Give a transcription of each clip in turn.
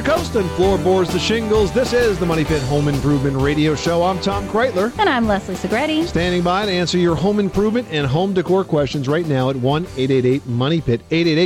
to coast and floorboards to shingles. This is the Money Pit Home Improvement Radio Show. I'm Tom Kreitler. And I'm Leslie Segretti. Standing by to answer your home improvement and home decor questions right now at 1-888-MONEY-PIT,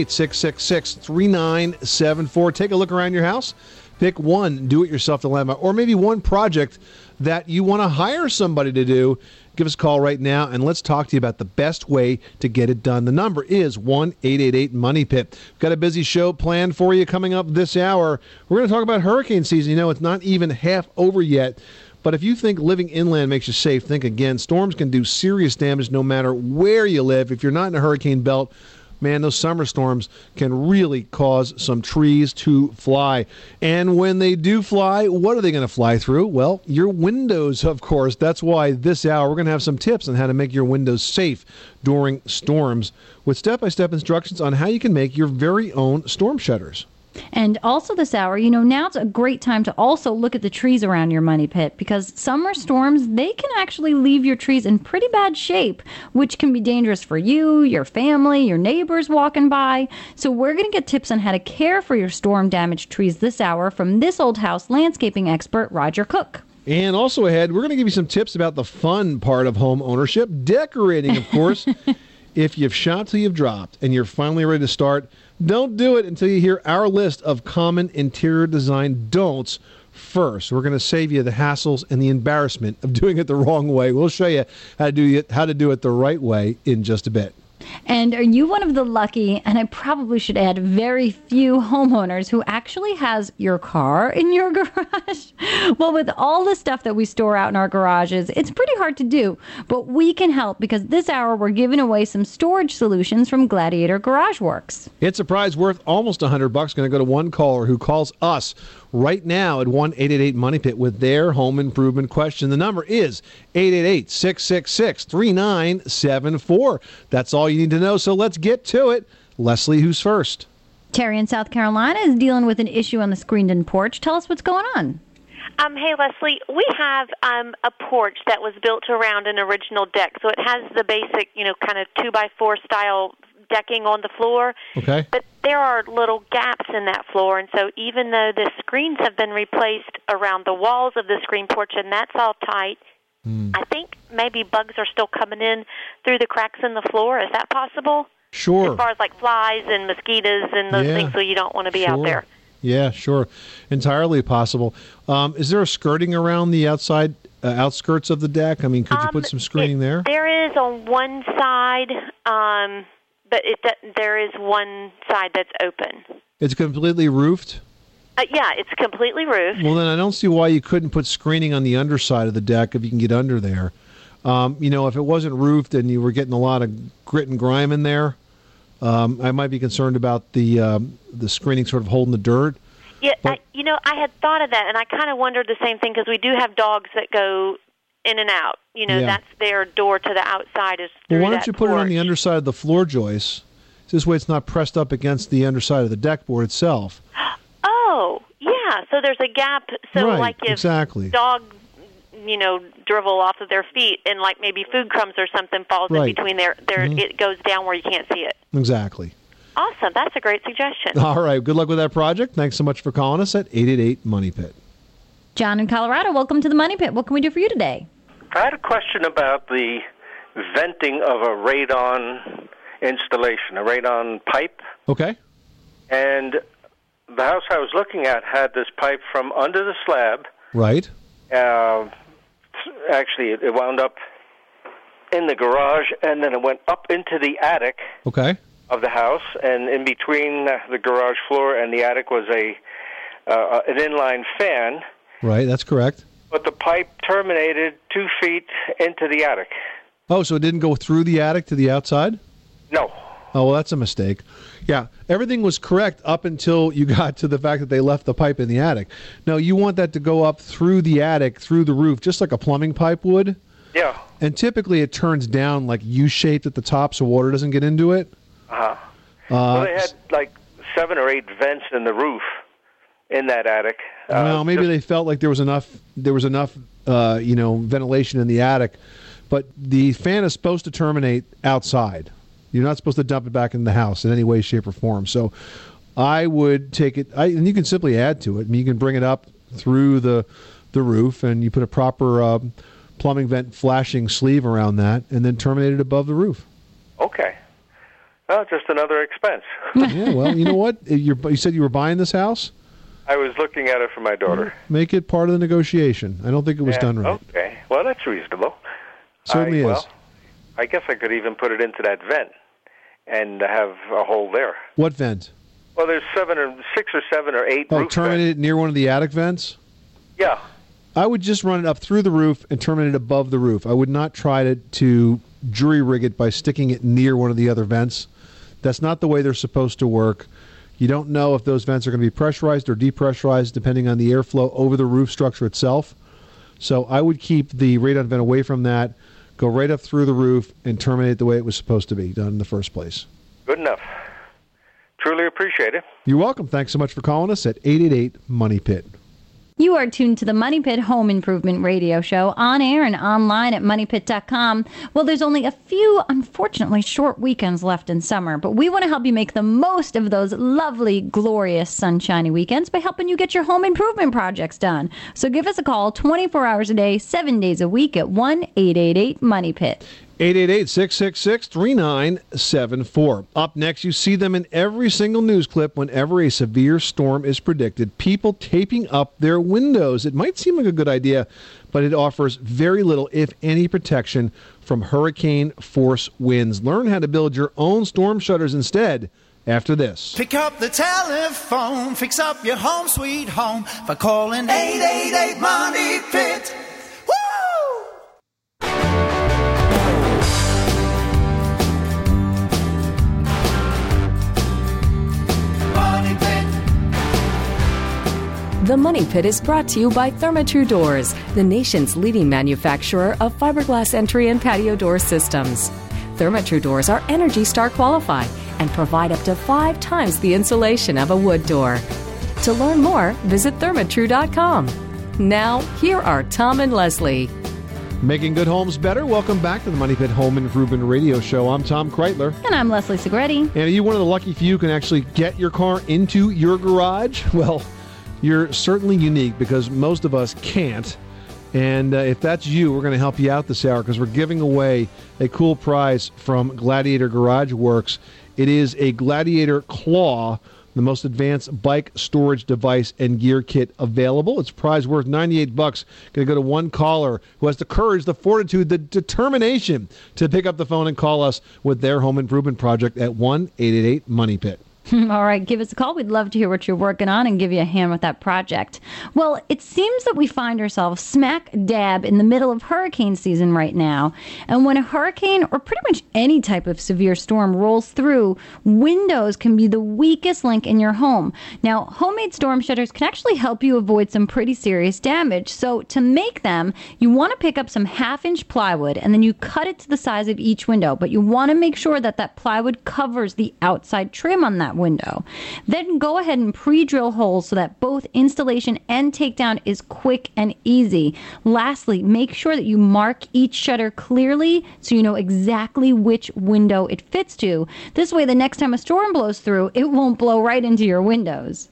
888-666-3974. Take a look around your house. Pick one do-it-yourself dilemma or maybe one project that you want to hire somebody to do. Give us a call right now, and let's talk to you about the best way to get it done. The number is 1-888-MONEY-PIT. We've got a busy show planned for you coming up this hour. We're going to talk about hurricane season. You know, it's not even half over yet. But if you think living inland makes you safe, think again. Storms can do serious damage no matter where you live. If you're not in a hurricane belt, man, those summer storms can really cause some trees to fly. And when they do fly, what are they going to fly through? Well, your windows, of course. That's why this hour we're going to have some tips on how to make your windows safe during storms with step-by-step instructions on how you can make your very own storm shutters. And also this hour, now it's a great time to also look at the trees around your money pit, because summer storms, they can actually leave your trees in pretty bad shape, which can be dangerous for you, your family, your neighbors walking by. So we're going to get tips on how to care for your storm-damaged trees this hour from This Old House landscaping expert, Roger Cook. And also ahead, we're going to give you some tips about the fun part of home ownership, decorating, of course. If you've shot till you've dropped and you're finally ready to start, don't do it until you hear our list of common interior design don'ts first. We're going to save you the hassles and the embarrassment of doing it the wrong way. We'll show you how to do it the right way in just a bit. And are you one of the lucky, and I probably should add, very few homeowners who actually has your car in your garage? Well, with all the stuff that we store out in our garages, it's pretty hard to do. But we can help, because this hour we're giving away some storage solutions from Gladiator Garage Works. It's a prize worth almost $100. Going to go to one caller who calls us right now at 1-888-MONEY-PIT with their home improvement question. The number is 888-666-3974. That's all you need to know, so let's get to it. Leslie, who's first? Terry in South Carolina is dealing with an issue on the screened-in porch. Tell us what's going on. Hey, Leslie, we have a porch that was built around an original deck, so it has the basic, kind of 2x4 style decking on the floor. Okay. But there are little gaps in that floor, and so even though the screens have been replaced around the walls of the screen porch, and that's all tight, I think maybe bugs are still coming in through the cracks in the floor. Is that possible? Sure. As far as like flies and mosquitoes and those things, so you don't want to be out there. Yeah, sure. Entirely possible. Is there a skirting around the outside outskirts of the deck? I mean, could you put some screening there? There is on one side, but there is one side that's open. It's completely roofed? Yeah, it's completely roofed. Well, then I don't see why you couldn't put screening on the underside of the deck if you can get under there. If it wasn't roofed and you were getting a lot of grit and grime in there, I might be concerned about the screening sort of holding the dirt. Yeah, I had thought of that, and I kind of wondered the same thing, because we do have dogs that go in and out. That's their door to the outside is through that porch. Well, why don't you put it on the underside of the floor joist? This way it's not pressed up against the underside of the deck board itself. Oh, yeah. So there's a gap. So right, like if exactly. dog, dribble off of their feet and like maybe food crumbs or something falls in between there, it goes down where you can't see it. Exactly. Awesome. That's a great suggestion. All right. Good luck with that project. Thanks so much for calling us at 888-MONEY-PIT. John in Colorado, welcome to the Money Pit. What can we do for you today? I had a question about the venting of a radon installation, a radon pipe. Okay. And the house I was looking at had this pipe from under the slab. Right. Actually, it wound up in the garage, and then it went up into the attic of the house. And in between the garage floor and the attic was an inline fan. Right, that's correct. But the pipe terminated 2 feet into the attic. Oh, so it didn't go through the attic to the outside? No. Oh, well, that's a mistake. Yeah, everything was correct up until you got to the fact that they left the pipe in the attic. Now, you want that to go up through the attic, through the roof, just like a plumbing pipe would. Yeah. And typically it turns down like U-shaped at the top so water doesn't get into it. Uh-huh. Well, they had like 7 or 8 vents in the roof in that attic. Well, maybe they felt like there was enough ventilation in the attic. But the fan is supposed to terminate outside. You're not supposed to dump it back in the house in any way, shape, or form. So I would take it, and you can simply add to it. I mean, you can bring it up through the roof, and you put a proper plumbing vent flashing sleeve around that, and then terminate it above the roof. Okay. Well, just another expense. Yeah, well, you know what? You said you were buying this house? I was looking at it for my daughter. Make it part of the negotiation. I don't think it was done right. Okay. Well, that's reasonable. Certainly is. Well, I guess I could even put it into that vent and have a hole there. What vent? Well, there's 6 or 7 or 8 roof terminate vents. it near one of the attic vents? Yeah. I would just run it up through the roof and terminate it above the roof. I would not try to jury rig it by sticking it near one of the other vents. That's not the way they're supposed to work. You don't know if those vents are going to be pressurized or depressurized depending on the airflow over the roof structure itself. So I would keep the radon vent away from that, go right up through the roof, and terminate the way it was supposed to be done in the first place. Good enough. Truly appreciate it. You're welcome. Thanks so much for calling us at 888-MONEY-PIT. You are tuned to the Money Pit Home Improvement Radio Show on air and online at MoneyPit.com. Well, there's only a few, unfortunately, short weekends left in summer, but we want to help you make the most of those lovely, glorious, sunshiny weekends by helping you get your home improvement projects done. So give us a call 24 hours a day, 7 days a week at 1-888-MONEY-PIT. 888-666-3974. Up next, you see them in every single news clip whenever a severe storm is predicted. People taping up their windows. It might seem like a good idea, but it offers very little, if any, protection from hurricane force winds. Learn how to build your own storm shutters instead after this. Pick up the telephone, fix up your home sweet home by calling 888-MONEY-PIT. The Money Pit is brought to you by Therma-Tru Doors, the nation's leading manufacturer of fiberglass entry and patio door systems. Therma-Tru Doors are ENERGY STAR qualified and provide up to 5 times the insulation of a wood door. To learn more, visit thermatru.com. Now, here are Tom and Leslie. Making good homes better. Welcome back to the Money Pit Home Improvement Radio Show. I'm Tom Kreitler. And I'm Leslie Segretti. And are you one of the lucky few who can actually get your car into your garage? Well, you're certainly unique because most of us can't. And if that's you, we're going to help you out this hour because we're giving away a cool prize from Gladiator Garage Works. It is a Gladiator Claw, the most advanced bike storage device and gear kit available. It's a prize worth $98. Going to go to one caller who has the courage, the fortitude, the determination to pick up the phone and call us with their home improvement project at 1-888-MONEY-PIT. All right, give us a call. We'd love to hear what you're working on and give you a hand with that project. Well, it seems that we find ourselves smack dab in the middle of hurricane season right now. And when a hurricane or pretty much any type of severe storm rolls through, windows can be the weakest link in your home. Now, homemade storm shutters can actually help you avoid some pretty serious damage. So to make them, you want to pick up some 1/2-inch plywood and then you cut it to the size of each window. But you want to make sure that that plywood covers the outside trim on that window. Then go ahead and pre-drill holes so that both installation and takedown is quick and easy. Lastly, make sure that you mark each shutter clearly so you know exactly which window it fits to. This way, the next time a storm blows through, it won't blow right into your windows.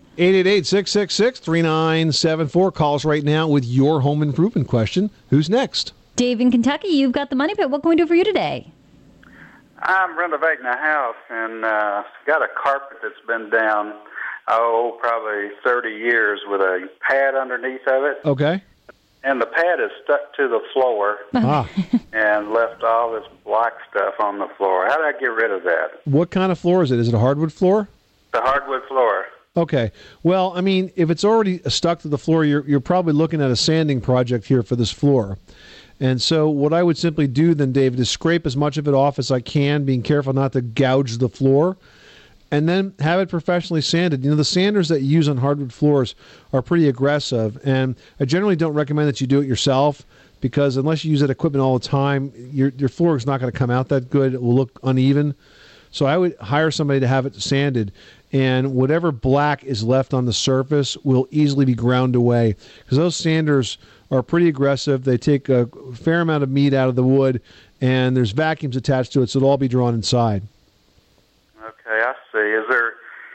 888-666-3974. Call us right now with your home improvement question. Who's next? Dave in Kentucky, you've got the Money Pit. What can we do for you today? I'm renovating a house and got a carpet that's been down, probably 30 years with a pad underneath of it. Okay. And the pad is stuck to the floor and left all this black stuff on the floor. How do I get rid of that? What kind of floor is it? Is it a hardwood floor? The hardwood floor. Okay. Well, I mean, if it's already stuck to the floor, you're probably looking at a sanding project here for this floor. And so what I would simply do then, David, is scrape as much of it off as I can, being careful not to gouge the floor, and then have it professionally sanded. You know, the sanders that you use on hardwood floors are pretty aggressive, and I generally don't recommend that you do it yourself because unless you use that equipment all the time, your floor is not going to come out that good. It will look uneven. So I would hire somebody to have it sanded, and whatever black is left on the surface will easily be ground away because those sanders are pretty aggressive. They take a fair amount of meat out of the wood, and there's vacuums attached to it, so it'll all be drawn inside. Okay, I see.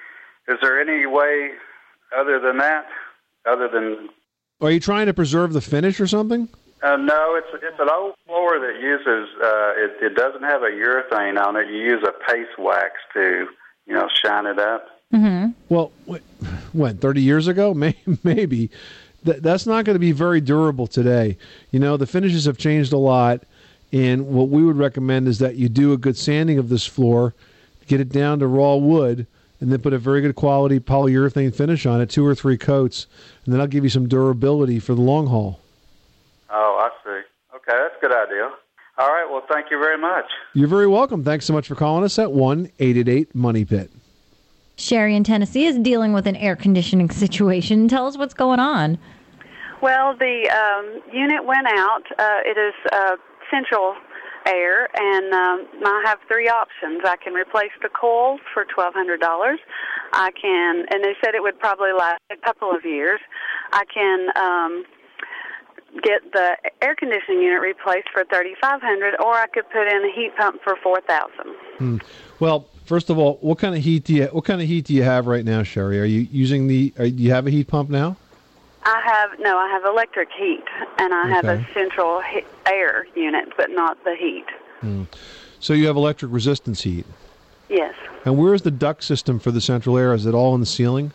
Is there any way other than that? Other than... Are you trying to preserve the finish or something? No, it's an old floor that uses, it doesn't have a urethane on it. You use a paste wax to, shine it up. Mm-hmm. Well, what, 30 years ago? Maybe. That's not going to be very durable today. The finishes have changed a lot, and what we would recommend is that you do a good sanding of this floor, get it down to raw wood, and then put a very good quality polyurethane finish on it, 2 or 3 coats, and then I'll give you some durability for the long haul. Oh, I see. Okay, that's a good idea. All right, well, thank you very much. You're very welcome. Thanks so much for calling us at 1-888-MONEY-PIT. Sherry in Tennessee is dealing with an air conditioning situation. Tell us what's going on. Well, the unit went out. It is central air, and I have 3 options. I can replace the coil for $1,200. I can, and they said it would probably last a couple of years. I can get the air conditioning unit replaced for $3,500, or I could put in a heat pump for $4,000. Well, first of all, what kind of heat do you have right now, Sherry? Are you using do you have a heat pump now? I have electric heat, and I have a central air unit, but not the heat. So you have electric resistance heat? Yes. And where is the duct system for the central air? Is it all in the ceiling?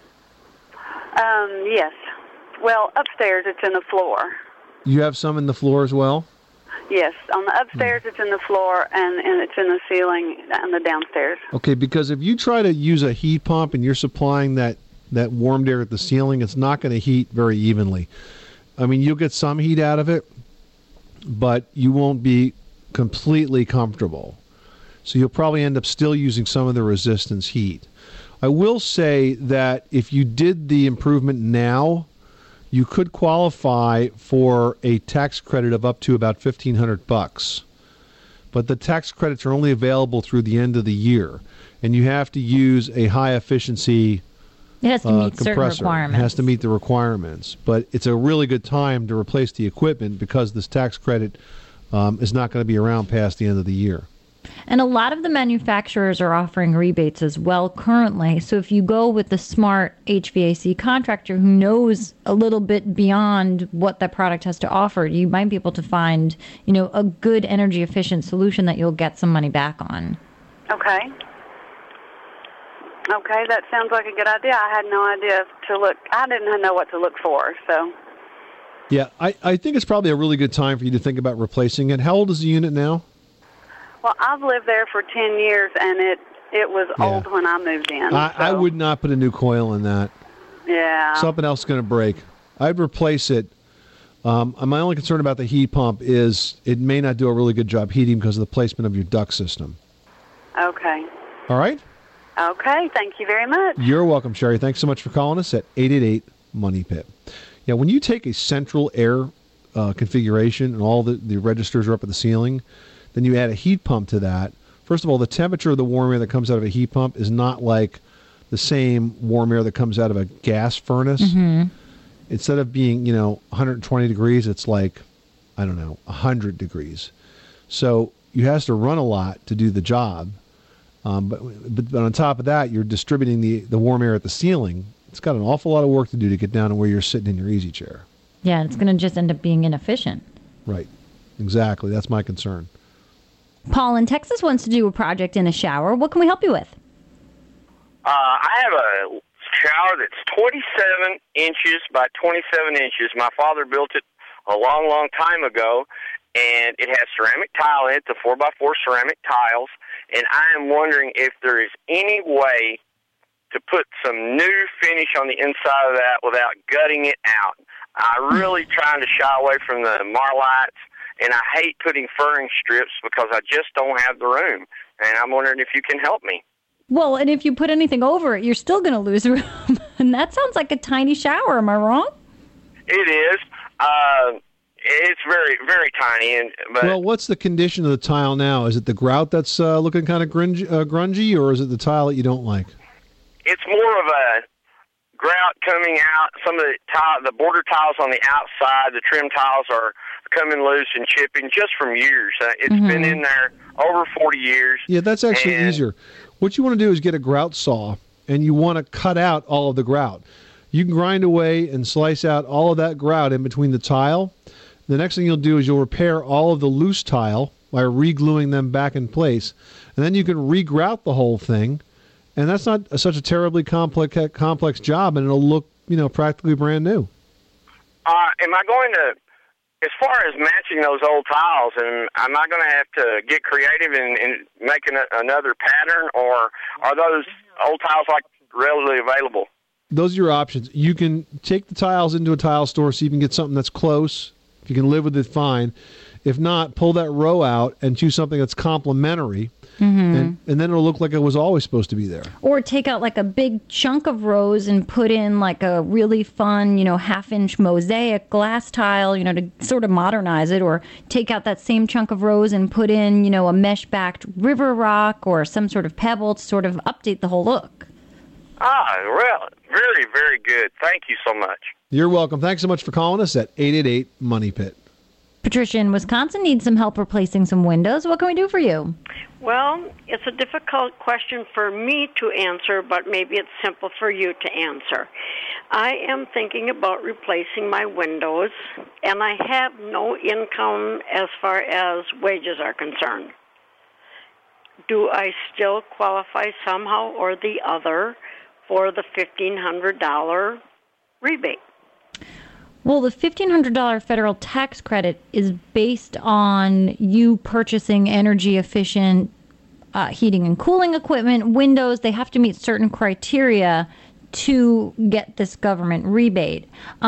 Yes. Well, upstairs it's in the floor. You have some in the floor as well? Yes. On the upstairs it's in the floor, and it's in the ceiling on the downstairs. Okay, because if you try to use a heat pump and you're supplying that warmed air at the ceiling, it's not going to heat very evenly. I mean, you'll get some heat out of it, but you won't be completely comfortable. So you'll probably end up still using some of the resistance heat. I will say that if you did the improvement now, you could qualify for a tax credit of up to about $1,500. But the tax credits are only available through the end of the year, and you have to use a high efficiency It has to meet certain compressor. requirements. It has to meet the requirements. But it's a really good time to replace the equipment because this tax credit is not going to be around past the end of the year. And a lot of the manufacturers are offering rebates as well currently. So if you go with the smart HVAC contractor who knows a little bit beyond what that product has to offer, you might be able to find, a good energy efficient solution that you'll get some money back on. Okay. Okay, that sounds like a good idea. I had no idea I didn't know what to look for, so. Yeah, I think it's probably a really good time for you to think about replacing it. How old is the unit now? Well, I've lived there for 10 years, and it was old when I moved in. I would not put a new coil in that. Yeah. Something else is going to break. I'd replace it. My only concern about the heat pump is it may not do a really good job heating because of the placement of your duct system. Okay. All right? Okay, thank you very much. You're welcome, Sherry. Thanks so much for calling us at 888-MONEY-PIT. Yeah, when you take a central air configuration and all the registers are up at the ceiling, then you add a heat pump to that. First of all, the temperature of the warm air that comes out of a heat pump is not like the same warm air that comes out of a gas furnace. Mm-hmm. Instead of being, 120 degrees, it's like, 100 degrees. So you have to run a lot to do the job. But on top of that, you're distributing the warm air at the ceiling. It's got an awful lot of work to do to get down to where you're sitting in your easy chair. Yeah, it's going to just end up being inefficient. Right. Exactly. That's my concern. Paul in Texas wants to do a project in a shower. What can we help you with? I have a shower that's 27 inches by 27 inches. My father built it a long, long time ago, and it has ceramic tile in it, the 4x4 ceramic tiles, and I am wondering if there is any way to put some new finish on the inside of that without gutting it out. I'm really trying to shy away from the Marlites, and I hate putting furring strips because I just don't have the room, and I'm wondering if you can help me. Well, and if you put anything over it, you're still going to lose room, and that sounds like a tiny shower. Am I wrong? It is. It's very, very tiny. Well, what's the condition of the tile now? Is it the grout that's looking kind of grungy, or is it the tile that you don't like? It's more of a grout coming out. Some of the border tiles on the outside, the trim tiles are coming loose and chipping just from years. It's been in there over 40 years. Yeah, that's actually easier. What you want to do is get a grout saw and you want to cut out all of the grout. You can grind away and slice out all of that grout in between the tile. The next thing you'll do is you'll repair all of the loose tile by re-gluing them back in place. And then you can re-grout the whole thing. And that's not such a terribly complex job, and it'll look, practically brand new. Am I going to, as far as matching those old tiles, and am I going to have to get creative in making another pattern, or are those old tiles readily available? Those are your options. You can take the tiles into a tile store so you can get something that's close. If you can live with it, fine. If not, pull that row out and choose something that's complementary, and then it'll look like it was always supposed to be there. Or take out like a big chunk of rows and put in like a really fun, half-inch mosaic glass tile, to sort of modernize it. Or take out that same chunk of rows and put in, a mesh-backed river rock or some sort of pebble to sort of update the whole look. Well, very, very good. Thank you so much. You're welcome. Thanks so much for calling us at 888-MONEY-PIT. Patricia in Wisconsin needs some help replacing some windows. What can we do for you? Well, it's a difficult question for me to answer, but maybe it's simple for you to answer. I am thinking about replacing my windows, and I have no income as far as wages are concerned. Do I still qualify somehow or the other for the $1,500 rebate? Well, the $1,500 federal tax credit is based on you purchasing energy-efficient heating and cooling equipment, windows. They have to meet certain criteria to get this government rebate.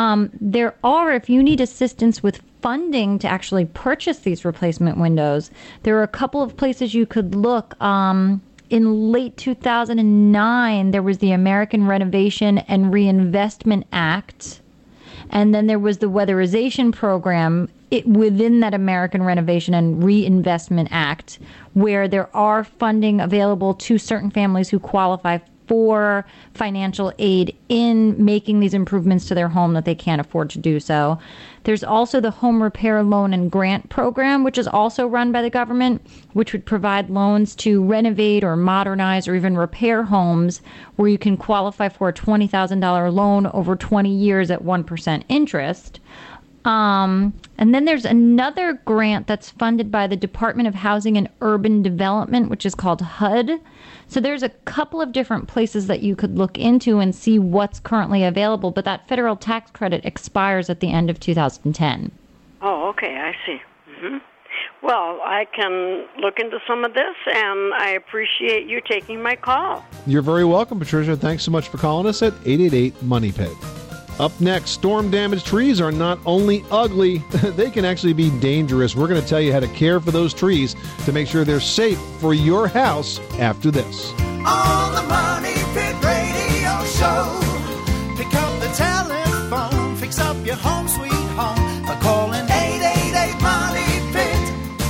If you need assistance with funding to actually purchase these replacement windows, there are a couple of places you could look. In late 2009, there was the American Renovation and Reinvestment Act. And then there was the Weatherization Program within that American Renovation and Reinvestment Act, where there are funding available to certain families who qualify for financial aid in making these improvements to their home that they can't afford to do so. There's also the Home Repair Loan and Grant Program, which is also run by the government, which would provide loans to renovate or modernize or even repair homes, where you can qualify for a $20,000 loan over 20 years at 1% interest. And then there's another grant that's funded by the Department of Housing and Urban Development, which is called HUD. So there's a couple of different places that you could look into and see what's currently available, but that federal tax credit expires at the end of 2010. Oh, okay, I see. Mm-hmm. Well, I can look into some of this, and I appreciate you taking my call. You're very welcome, Patricia. Thanks so much for calling us at 888-MONEY-PIT. Up next, storm-damaged trees are not only ugly, they can actually be dangerous. We're going to tell you how to care for those trees to make sure they're safe for your house after this. On the Money Pit Radio Show, pick up the telephone, fix up your home sweet home by calling 888-MONEY-PIT.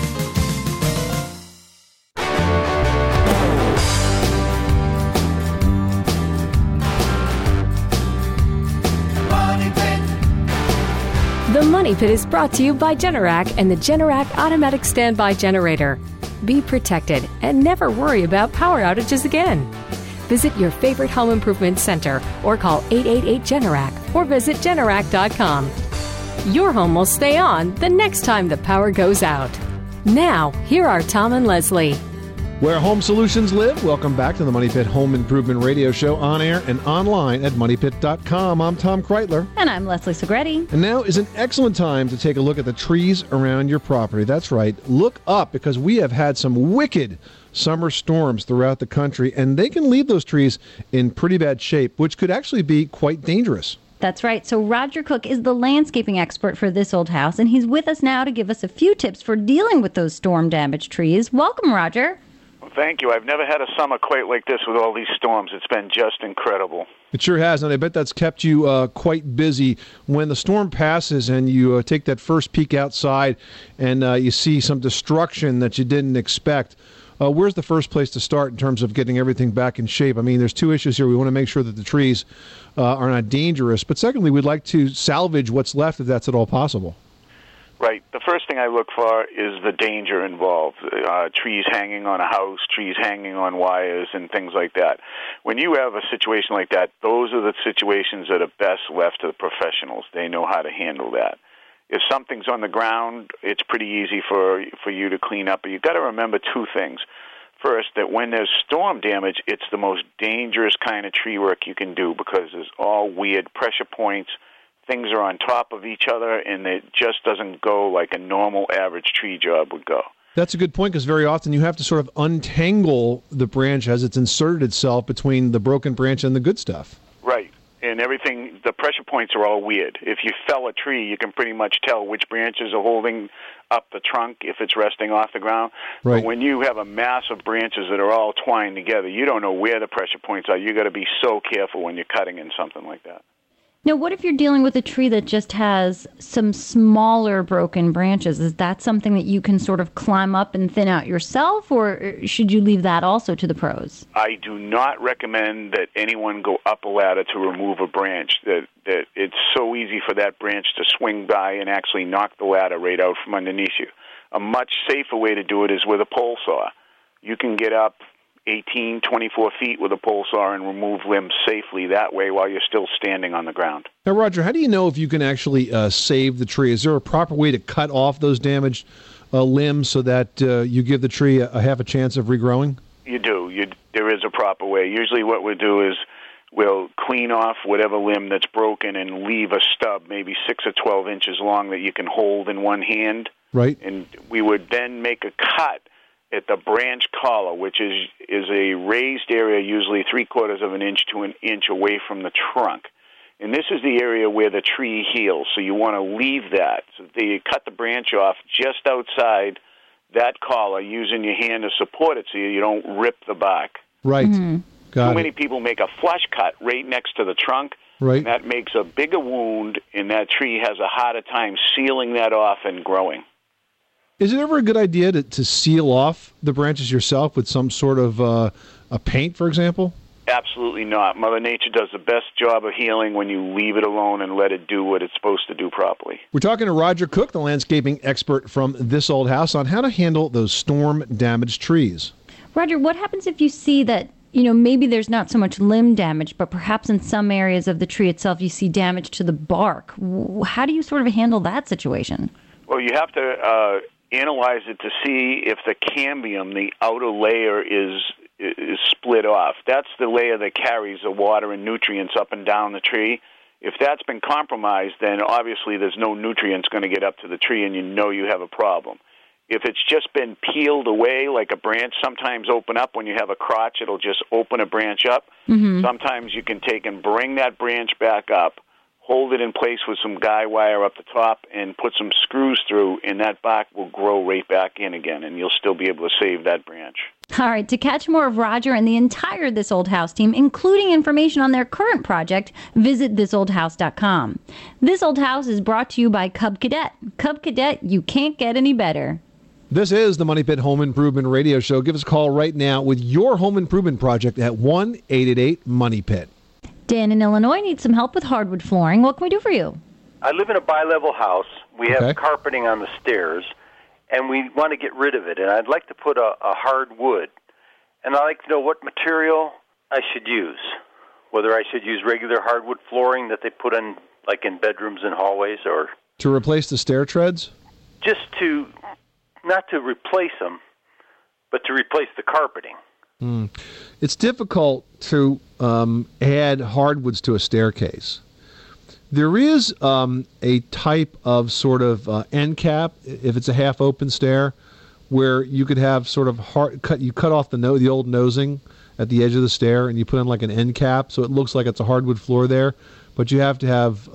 The Money Pit is brought to you by Generac and the Generac Automatic Standby Generator. Be protected and never worry about power outages again. Visit your favorite home improvement center or call 888-GENERAC or visit Generac.com. Your home will stay on the next time the power goes out. Now, here are Tom and Leslie. Where home solutions live, welcome back to the Money Pit Home Improvement Radio Show, on air and online at MoneyPit.com. I'm Tom Kreitler. And I'm Leslie Segretti. And now is an excellent time to take a look at the trees around your property. That's right. Look up, because we have had some wicked summer storms throughout the country, and they can leave those trees in pretty bad shape, which could actually be quite dangerous. That's right. So Roger Cook is the landscaping expert for This Old House, and he's with us now to give us a few tips for dealing with those storm-damaged trees. Welcome, Roger. Thank you. I've never had a summer quite like this with all these storms. It's been just incredible. It sure has, and I bet that's kept you quite busy. When the storm passes and you take that first peek outside and you see some destruction that you didn't expect, where's the first place to start in terms of getting everything back in shape? I mean, there's two issues here. We want to make sure that the trees are not dangerous, but secondly, we'd like to salvage what's left if that's at all possible. Right. The first thing I look for is the danger involved. Trees hanging on a house, trees hanging on wires, and things like that. When you have a situation like that, those are the situations that are best left to the professionals. They know how to handle that. If something's on the ground, it's pretty easy for you to clean up. But you've got to remember two things. First, that when there's storm damage, it's the most dangerous kind of tree work you can do because there's all weird pressure points. Things are on top of each other, and it just doesn't go like a normal average tree job would go. That's a good point because very often you have to sort of untangle the branch as it's inserted itself between the broken branch and the good stuff. Right. And everything, the pressure points are all weird. If you fell a tree, you can pretty much tell which branches are holding up the trunk if it's resting off the ground. Right. But when you have a mass of branches that are all twined together, you don't know where the pressure points are. You've got to be so careful when you're cutting in something like that. Now, what if you're dealing with a tree that just has some smaller broken branches? Is that something that you can sort of climb up and thin out yourself, or should you leave that also to the pros? I do not recommend that anyone go up a ladder to remove a branch. That it's so easy for that branch to swing by and actually knock the ladder right out from underneath you. A much safer way to do it is with a pole saw. You can get up 18, 24 feet with a pole saw and remove limbs safely that way while you're still standing on the ground. Now, Roger, how do you know if you can actually save the tree? Is there a proper way to cut off those damaged limbs so that you give the tree a half a chance of regrowing? You do. There is a proper way. Usually what we'll do is we'll clean off whatever limb that's broken and leave a stub, maybe 6 or 12 inches long, that you can hold in one hand. Right. And we would then make a cut at the branch collar, which is a raised area, usually 3/4 of an inch to an inch away from the trunk. And this is the area where the tree heals, so you want to leave that. So you cut the branch off just outside that collar using your hand to support it so you don't rip the bark. Right. Mm-hmm. Got Too it. many people make a flush cut right next to the trunk. Right. And that makes a bigger wound, and that tree has a harder time sealing that off and growing. Is it ever a good idea to seal off the branches yourself with some sort of a paint, for example? Absolutely not. Mother Nature does the best job of healing when you leave it alone and let it do what it's supposed to do properly. We're talking to Roger Cook, the landscaping expert from This Old House, on how to handle those storm-damaged trees. Roger, what happens if you see that, maybe there's not so much limb damage, but perhaps in some areas of the tree itself you see damage to the bark? How do you sort of handle that situation? Well, you have to analyze it to see if the cambium, the outer layer, is split off. That's the layer that carries the water and nutrients up and down the tree. If that's been compromised, then obviously there's no nutrients going to get up to the tree, and you have a problem. If it's just been peeled away, like a branch sometimes open up when you have a crotch, it'll just open a branch up. Mm-hmm. Sometimes you can take and bring that branch back up, hold it in place with some guy wire up the top, and put some screws through, and that bark will grow right back in again, and you'll still be able to save that branch. All right, to catch more of Roger and the entire This Old House team, including information on their current project, visit thisoldhouse.com. This Old House is brought to you by Cub Cadet. Cub Cadet, you can't get any better. This is the Money Pit Home Improvement Radio Show. Give us a call right now with your home improvement project at 1-888-MONEY-PIT. Dan in Illinois needs some help with hardwood flooring. What can we do for you? I live in a bi-level house. We have carpeting on the stairs, and we want to get rid of it. And I'd like to put a hard wood. And I'd like to know what material I should use, whether I should use regular hardwood flooring that they put in, like in bedrooms and hallways, or... To replace the stair treads? Just to, not to replace them, but to replace the carpeting. It's difficult to add hardwoods to a staircase. There is a type of sort of end cap, if it's a half-open stair, where you could have sort of you cut off the old nosing at the edge of the stair, and you put in like an end cap, so it looks like it's a hardwood floor there. But you have to have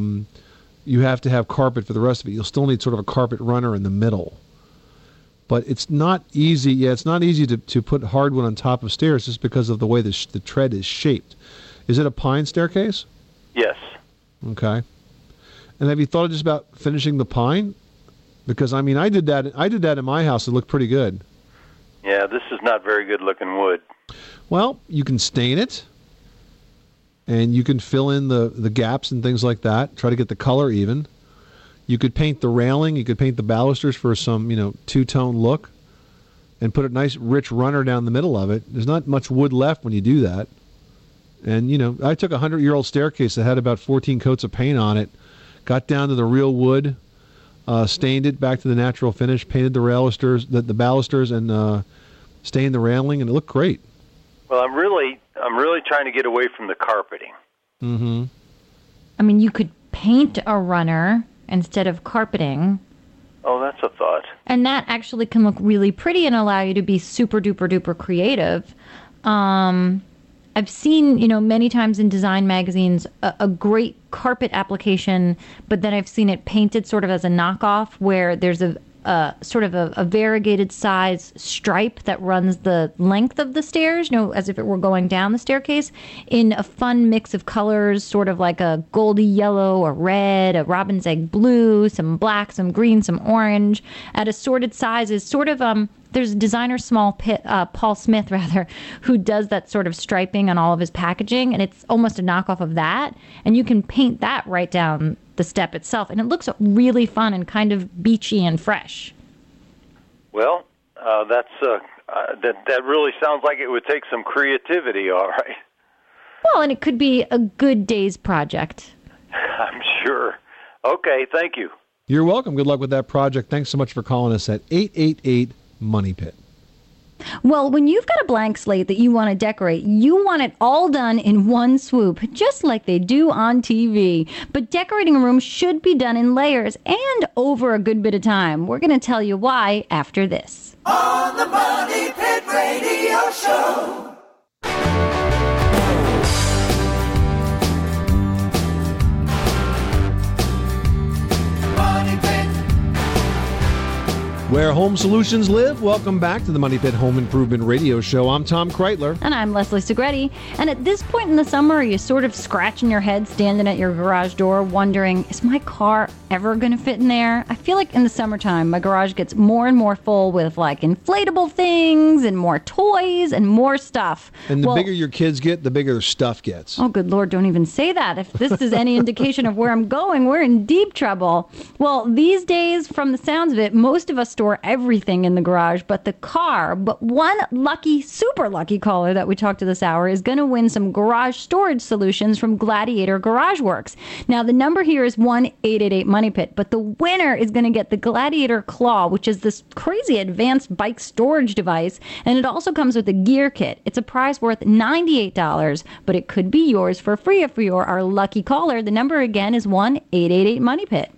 carpet for the rest of it. You'll still need sort of a carpet runner in the middle. But it's not easy. Yeah, it's not easy to put hardwood on top of stairs just because of the way the tread is shaped. Is it a pine staircase? Yes. Okay. And have you thought just about finishing the pine? Because I did that in my house. It looked pretty good. Yeah, this is not very good looking wood. Well, you can stain it, and you can fill in the gaps and things like that. Try to get the color even. You could paint the railing. You could paint the balusters for some, two-tone look and put a nice rich runner down the middle of it. There's not much wood left when you do that. And, I took a 100-year-old staircase that had about 14 coats of paint on it, got down to the real wood, stained it back to the natural finish, painted the the balusters, and stained the railing, and it looked great. Well, I'm really trying to get away from the carpeting. Mm-hmm. I mean, you could paint a runner instead of carpeting. Oh, that's a thought. And that actually can look really pretty and allow you to be super duper duper creative. I've seen, many times in design magazines, a great carpet application, but then I've seen it painted sort of as a knockoff where there's a sort of a variegated size stripe that runs the length of the stairs, as if it were going down the staircase, in a fun mix of colors, sort of like a goldy yellow, a red, a robin's egg blue, some black, some green, some orange, at assorted sizes, sort of, there's a designer Paul Smith, who does that sort of striping on all of his packaging, and it's almost a knockoff of that, and you can paint that right down the step itself, and it looks really fun and kind of beachy and fresh. Well, that really sounds like it would take some creativity, all right. Well, and it could be a good day's project. I'm sure. Okay, thank you. You're welcome. Good luck with that project. Thanks so much for calling us at 888-MONEY-PIT. Well, when you've got a blank slate that you want to decorate, you want it all done in one swoop, just like they do on TV. But decorating a room should be done in layers and over a good bit of time. We're going to tell you why after this. On the Money Pit Radio Show. Where home solutions live. Welcome back to the Money Pit Home Improvement Radio Show. I'm Tom Kreitler. And I'm Leslie Segretti. And at this point in the summer, are you sort of scratching your head standing at your garage door wondering, is my car ever going to fit in there? I feel like in the summertime, my garage gets more and more full with like inflatable things and more toys and more stuff. And the bigger your kids get, the bigger their stuff gets. Oh, good Lord, don't even say that. If this is any indication of where I'm going, we're in deep trouble. Well, these days, from the sounds of it, most of us store everything in the garage but the car. But one lucky, super lucky caller that we talked to this hour is going to win some garage storage solutions from Gladiator Garage Works. Now, the number here is 1-888-MONEY-PIT, but the winner is going to get the Gladiator Claw, which is this crazy advanced bike storage device, and it also comes with a gear kit. It's a prize worth $98, but it could be yours for free if you're our lucky caller. The number again is 1-888-MONEY-PIT.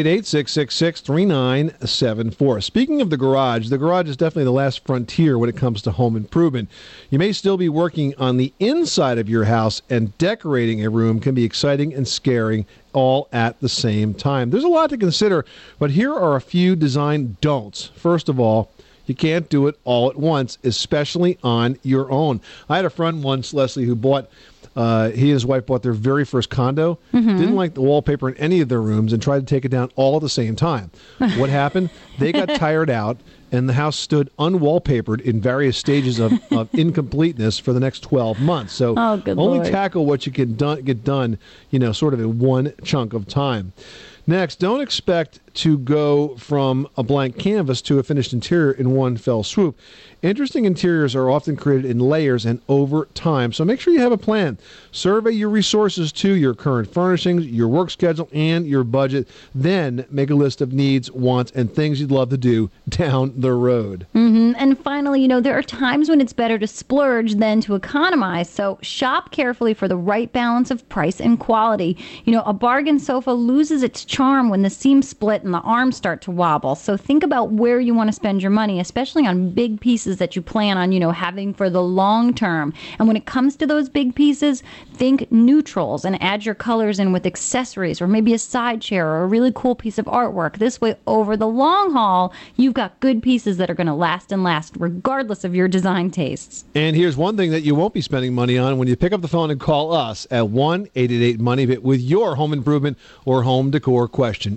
888-666-3974. Speaking of the garage is definitely the last frontier when it comes to home improvement. You may still be working on the inside of your house, and decorating a room can be exciting and scary all at the same time. There's a lot to consider, but here are a few design don'ts. First of all, you can't do it all at once, especially on your own. I had a friend once, Leslie, who bought... he and his wife bought their very first condo, didn't like the wallpaper in any of their rooms, and tried to take it down all at the same time. What happened? They got tired out, and the house stood unwallpapered in various stages of incompleteness for the next 12 months. So only tackle what you can get done, sort of in one chunk of time. Next, don't expect to go from a blank canvas to a finished interior in one fell swoop. Interesting interiors are often created in layers and over time, so make sure you have a plan. Survey your resources to your current furnishings, your work schedule, and your budget. Then make a list of needs, wants, and things you'd love to do down the road. And finally, there are times when it's better to splurge than to economize, so shop carefully for the right balance of price and quality. A bargain sofa loses its charm when the seams split and the arms start to wobble, so think about where you want to spend your money, especially on big pieces that you plan on, having for the long term. And when it comes to those big pieces, think neutrals and add your colors in with accessories or maybe a side chair or a really cool piece of artwork. This way, over the long haul, you've got good pieces that are going to last and last, regardless of your design tastes. And here's one thing that you won't be spending money on when you pick up the phone and call us at 1-888-MONEY-PIT with your home improvement or home decor question.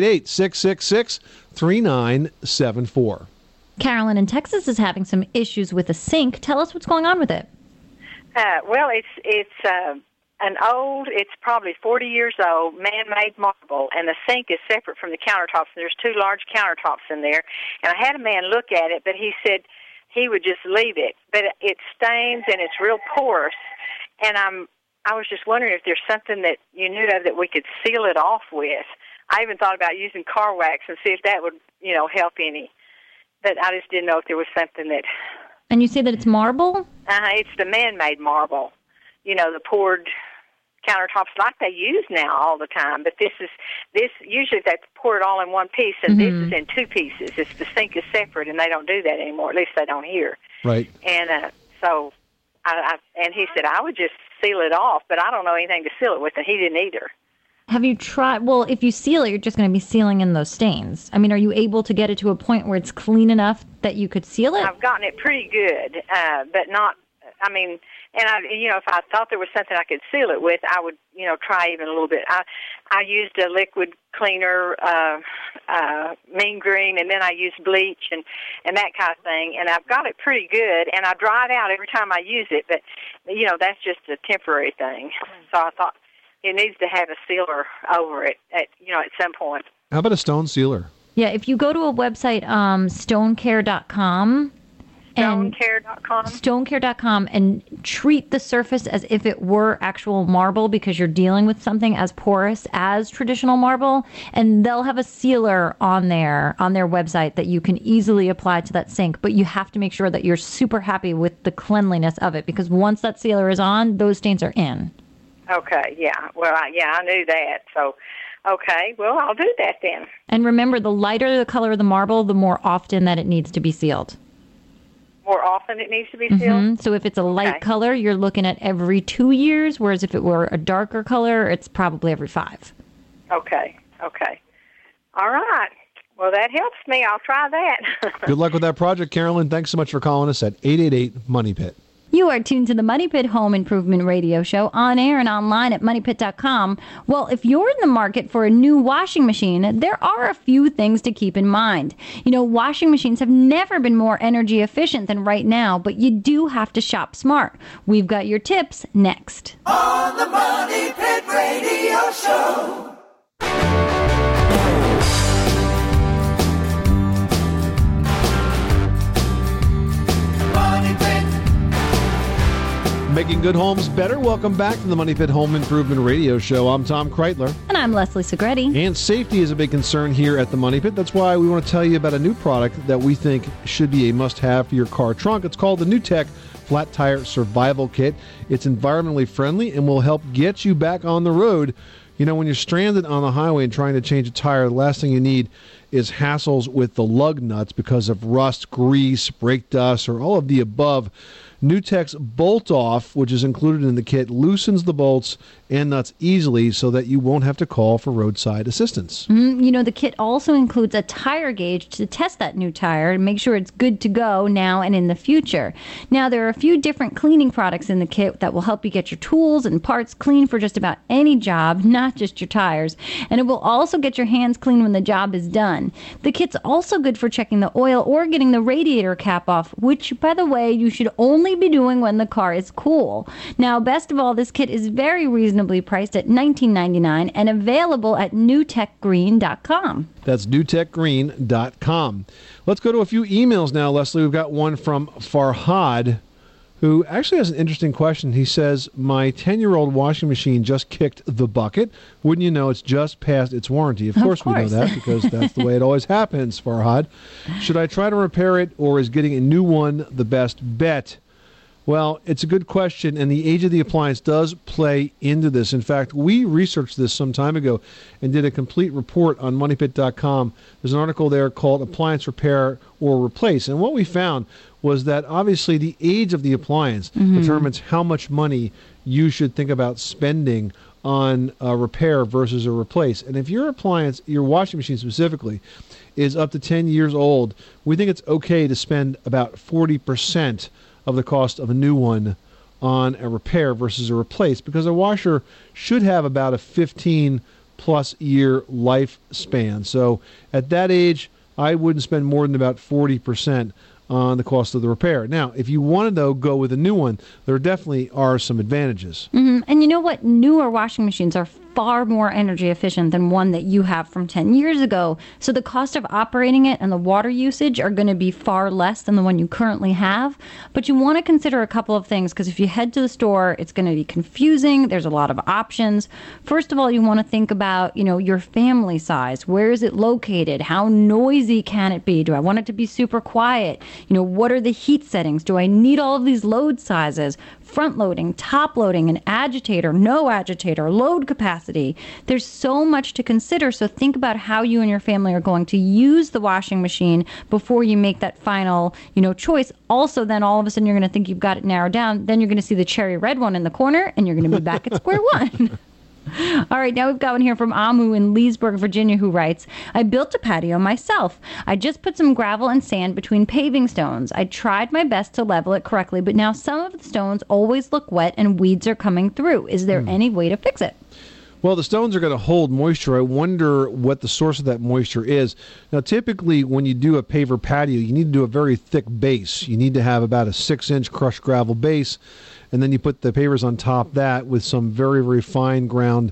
888-666-3974. Carolyn in Texas is having some issues with a sink. Tell us what's going on with it. Well, it's it's probably 40 years old, man-made marble, and the sink is separate from the countertops. And there's 2 large countertops in there. And I had a man look at it, but he said he would just leave it. But it stains and it's real porous. And I was just wondering if there's something that you knew of that we could seal it off with. I even thought about using car wax and see if that would, help any. But I just didn't know if there was something that... And you say that it's marble? It's the man-made marble. The poured countertops like they use now all the time. But this usually they pour it all in one piece, and this is in 2 pieces. The sink is separate, and they don't do that anymore. At least they don't here. Right. And so, and he said I would just seal it off, but I don't know anything to seal it with, and he didn't either. Have you tried? Well, if you seal it, you're just going to be sealing in those stains. I mean, are you able to get it to a point where it's clean enough that you could seal it? I've gotten it pretty good, but not. I mean, and if I thought there was something I could seal it with, I would, try even a little bit. I used a liquid cleaner, mean green, and then I used bleach and that kind of thing. And I've got it pretty good, and I dry it out every time I use it. But that's just a temporary thing. So I thought it needs to have a sealer over it at some point. How about a stone sealer? Yeah, if you go to a website, stonecare.com. Stonecare.com and treat the surface as if it were actual marble, because you're dealing with something as porous as traditional marble, and they'll have a sealer on their website that you can easily apply to that sink, but you have to make sure that you're super happy with the cleanliness of it, because once that sealer is on, those stains are in. Okay, yeah. Well, I knew that, so... Okay, well, I'll do that then. And remember, the lighter the color of the marble, the more often that it needs to be sealed. More often it needs to be sealed? So if it's a light color, you're looking at every 2 years, whereas if it were a darker color, it's probably every 5. Okay. All right. Well, that helps me. I'll try that. Good luck with that project, Carolyn. Thanks so much for calling us at 888-MONEY-PIT. You are tuned to the Money Pit Home Improvement Radio Show, on air and online at MoneyPit.com. Well, if you're in the market for a new washing machine, there are a few things to keep in mind. Washing machines have never been more energy efficient than right now, but you do have to shop smart. We've got your tips next. On the Money Pit Radio Show. Making good homes better. Welcome back to the Money Pit Home Improvement Radio Show. I'm Tom Kreitler. And I'm Leslie Segretti. And safety is a big concern here at the Money Pit. That's why we want to tell you about a new product that we think should be a must-have for your car trunk. It's called the NewTek Flat Tire Survival Kit. It's environmentally friendly and will help get you back on the road. When you're stranded on the highway and trying to change a tire, the last thing you need is hassles with the lug nuts because of rust, grease, brake dust, or all of the above. NewTek's Bolt Off, which is included in the kit, loosens the bolts and nuts easily so that you won't have to call for roadside assistance. The kit also includes a tire gauge to test that new tire and make sure it's good to go now and in the future. Now, there are a few different cleaning products in the kit that will help you get your tools and parts clean for just about any job, not just your tires. And it will also get your hands clean when the job is done. The kit's also good for checking the oil or getting the radiator cap off, which, by the way, you should only be doing when the car is cool. Now, best of all, this kit is very reasonably priced at $19.99 and available at newtekgreen.com. That's newtekgreen.com. Let's go to a few emails now, Leslie. We've got one from Farhad, who actually has an interesting question. He says, my 10-year-old washing machine just kicked the bucket. Wouldn't you know, it's just past its warranty. Of course we know that, because that's the way it always happens, Farhad. Should I try to repair it, or is getting a new one the best bet? Well, it's a good question, and the age of the appliance does play into this. In fact, we researched this some time ago and did a complete report on MoneyPit.com. There's an article there called Appliance Repair or Replace, and what we found was that obviously the age of the appliance determines how much money you should think about spending on a repair versus a replace. And if your appliance, your washing machine specifically, is up to 10 years old, we think it's okay to spend about 40% of the cost of a new one on a repair versus a replace, because a washer should have about a 15-plus year lifespan. So at that age, I wouldn't spend more than about 40% on the cost of the repair. Now, if you want to, though, go with a new one, there definitely are some advantages. Mm-hmm. And you know what? Newer washing machines are far more energy efficient than one that you have from 10 years ago. So the cost of operating it and the water usage are going to be far less than the one you currently have. But you want to consider a couple of things, because if you head to the store, it's going to be confusing. There's a lot of options. First of all, you want to think about, your family size. Where is it located? How noisy can it be? Do I want it to be super quiet? What are the heat settings? Do I need all of these load sizes? Front loading, top loading, an agitator, no agitator, load capacity. There's so much to consider, so think about how you and your family are going to use the washing machine before you make that final, choice. Also, then all of a sudden you're going to think you've got it narrowed down. Then you're going to see the cherry red one in the corner, and you're going to be back at square one. All right, now we've got one here from Amu in Leesburg, Virginia, who writes, I built a patio myself. I just put some gravel and sand between paving stones. I tried my best to level it correctly, but now some of the stones always look wet and weeds are coming through. Is there any way to fix it? Well, the stones are going to hold moisture. I wonder what the source of that moisture is. Now, typically, when you do a paver patio, you need to do a very thick base. You need to have about a 6-inch crushed gravel base, and then you put the pavers on top of that with some very, very fine ground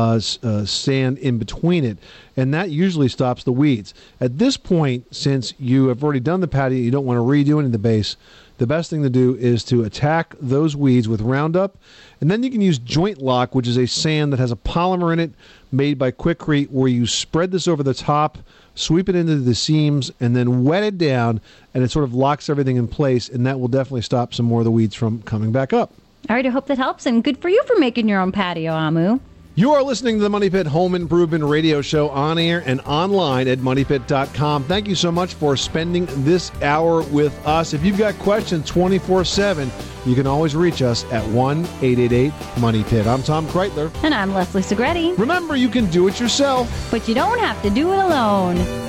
sand in between it, and that usually stops the weeds. At this point, since you have already done the patio, you don't want to redo any of the base, the best thing to do is to attack those weeds with Roundup, and then you can use Joint Lock, which is a sand that has a polymer in it made by Quikrete, where you spread this over the top, sweep it into the seams, and then wet it down, and it sort of locks everything in place, and that will definitely stop some more of the weeds from coming back up. All right, I hope that helps, and good for you for making your own patio, Amu. You are listening to the Money Pit Home Improvement Radio Show on air and online at MoneyPit.com. Thank you so much for spending this hour with us. If you've got questions 24/7, you can always reach us at 1-888-MONEY-PIT. I'm Tom Kreitler. And I'm Leslie Segretti. Remember, you can do it yourself, but you don't have to do it alone.